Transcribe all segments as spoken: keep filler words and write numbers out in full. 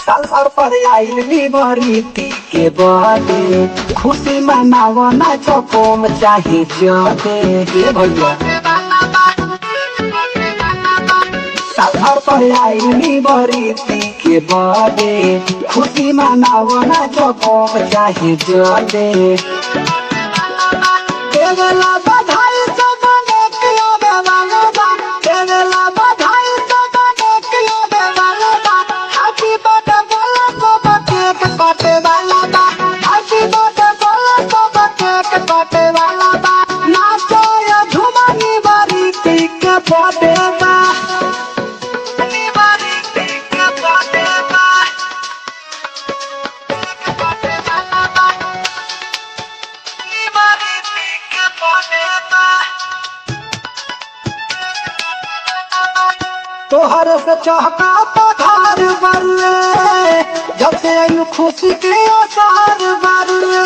साल साल पर आइली बरीती के बर्थडे खुशी मनावो ना चकोम चाहे जदे हे भैया साल साल पर आइली बरीती के बर्थडे खुशी मनावो ना चकोम चाहे जदे देवेला बधाई सब नेकियों में वालों देवेला बधाई सब नेकियों में वालों हैप्पी बर्थडे बोला सब केक काटे वाला बा हैप्पी बर्थडे बोला सब केक काटे वाला बा नाचो या झूमनी बारी केक बर्थडे बा बारी केक बर्थडे बा केक काटे वाला बा बारी केक बर्थडे बा तोहर से चहका तो घर बरुए जब से आयु खुशी के आसार बरुए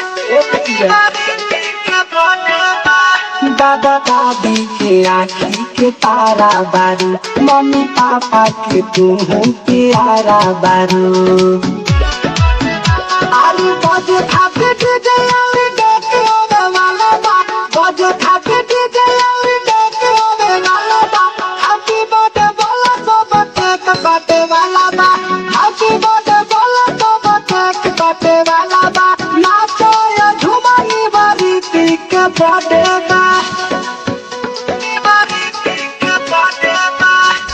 दादा दादी के आँखी के तारा बारू मम्मी पापा के तुम प्यारा बारू आलू बजे खाते डीजे आलू देखे ओवे वाला बा बजे खाते डीजे आलू देखे ओवे वाला बा हैप्पी बर्थडे बोला सब केक काटे वाला बा हैप्पी बर्थडे बोला सब केक काटे वाला बा नाचो या झूमनी बारी केक बर्थडे बा बारी केक बर्थडे बा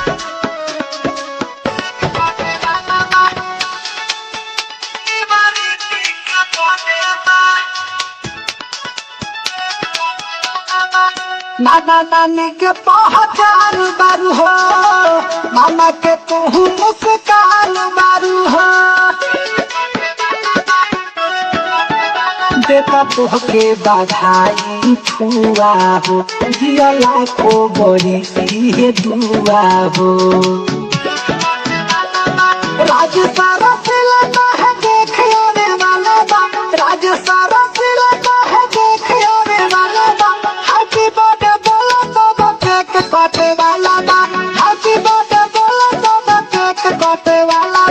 केक काटे वाला बा बारी केक बर्थडे बा नाना नानी के पहचान बारू हो मामा के तू मुस्कान बारू हो देता तोहके बधाई छुआ हो जिया लाखों बड़ी सी दुआ हो राज सारा सिलता है देखने वाला बा राज सारा सिलता है देखने वाला बा हैप्पी बर्थडे बोला सब केक काटे वाला बा हैप्पी बर्थडे बोला सब केक काटे वाला